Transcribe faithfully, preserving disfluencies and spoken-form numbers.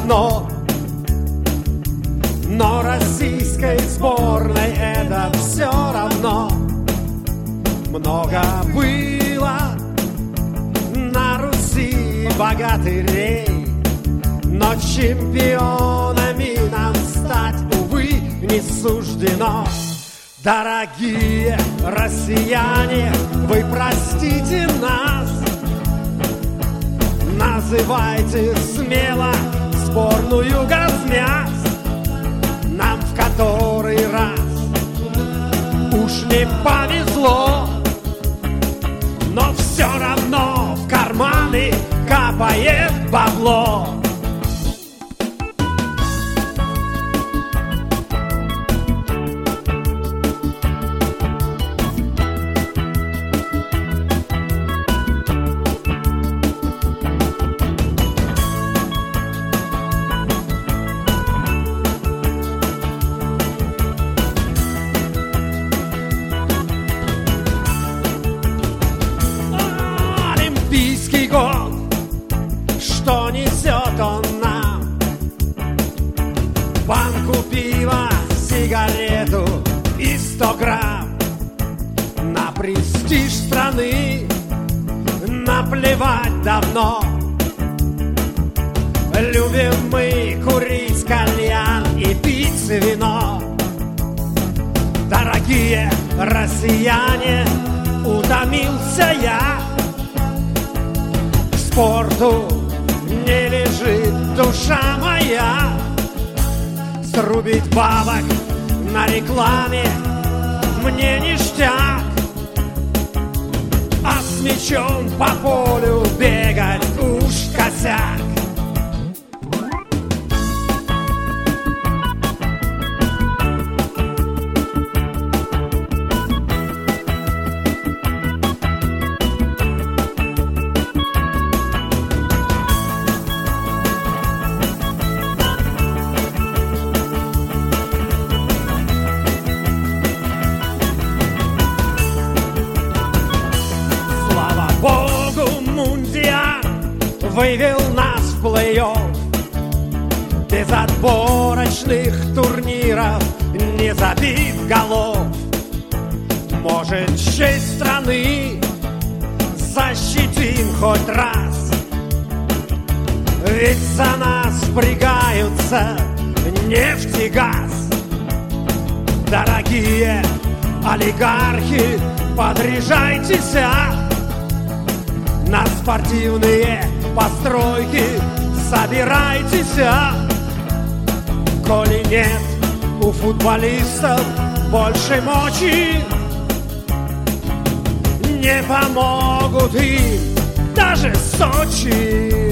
давно. Но российской сборной это все равно. Много было на Руси богатырей, но чемпионами нам стать, увы, не суждено. Дорогие россияне, вы простите нас, называйте смело сборную Газмяс. Нам в который раз уж не повезло, но все равно в карманы капает бабло. Что несет он нам? Банку пива, сигарету и сто грамм. На престиж страны наплевать давно. Любим мы курить кальян и пить вино. Дорогие россияне, утомился я. К спорту не лежит душа моя. Срубить бабок на рекламе мне ништяк, а с мячом по полю бегать уж косяк. Вывел нас в плей-офф. Без отборочных турниров, не забив голов. Может, честь страны защитим хоть раз, ведь за нас впрягаются нефть и газ. Дорогие олигархи, подряжайтесь на спортивные постройки, собирайтесь, коли нет у футболистов больше мочи, не помогут им даже Сочи.